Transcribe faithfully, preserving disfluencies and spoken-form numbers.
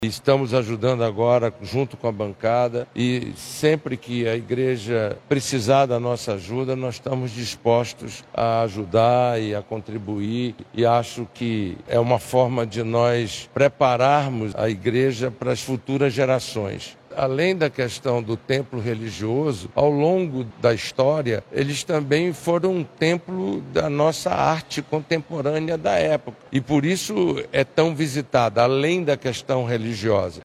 Estamos ajudando agora junto com a bancada e sempre que a igreja precisar da nossa ajuda, nós estamos dispostos a ajudar e a contribuir, e acho que é uma forma de nós prepararmos a igreja para as futuras gerações. Além da questão do templo religioso, ao longo da história, eles também foram um templo da nossa arte contemporânea da época. E por isso é tão visitada, além da questão religiosa.